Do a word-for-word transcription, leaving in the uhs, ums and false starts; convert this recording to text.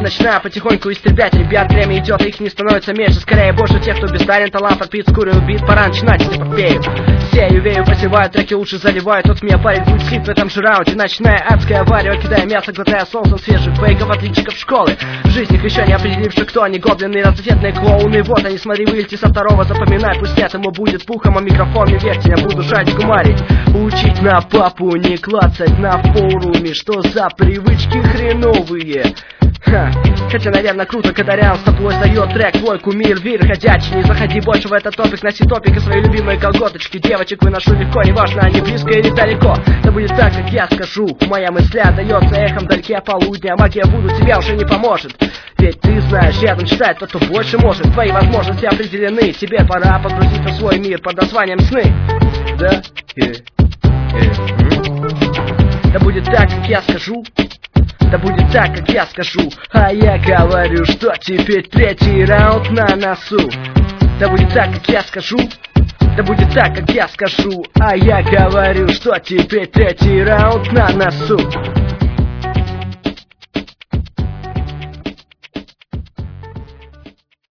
начинаю потихоньку истреблять ребят. Время идет, их не становится меньше, скорее больше тех, кто без талента, талант, отпит, скурил, убит. Пора начинать эту эпопею. Сею, вею, посеваю, треки лучше заливаю. Тот меня парень будет слит в этом же раунде. Начиная адское авария, кидая мясо, глотая солнцем свежих фейков, отличников школы. В жизнях еще не определивших, кто они, гоблины, разноцветные клоуны. Вот они, смотри, вылети со второго, запоминай, пусть этому будет пухом, а микрофон не верьте, я буду шарик гумарить. Учить на папу, не клацать на форуме, что за привычки хреновые. Ха. Хотя, наверное, круто, когда рядом с тобой сдает трек твой кумир, вир ходячий. Не заходи больше в этот топик, носи топик и свои любимые колготочки. Девочек выношу легко, неважно, они близко или далеко. Да будет так, как я скажу, моя мысль отдается эхом вдалеке полудня. Магия буду тебя уже не поможет, ведь ты знаешь, рядом читает тот, кто больше может. Твои возможности определены, тебе пора погрузиться в свой мир под названием сны. Да, э, э, да будет так, как я скажу. Да будет так, как я скажу. А я говорю, что теперь третий раунд на носу. Да будет так, как я скажу. Да будет так, как я скажу. А я говорю, что теперь третий раунд на носу.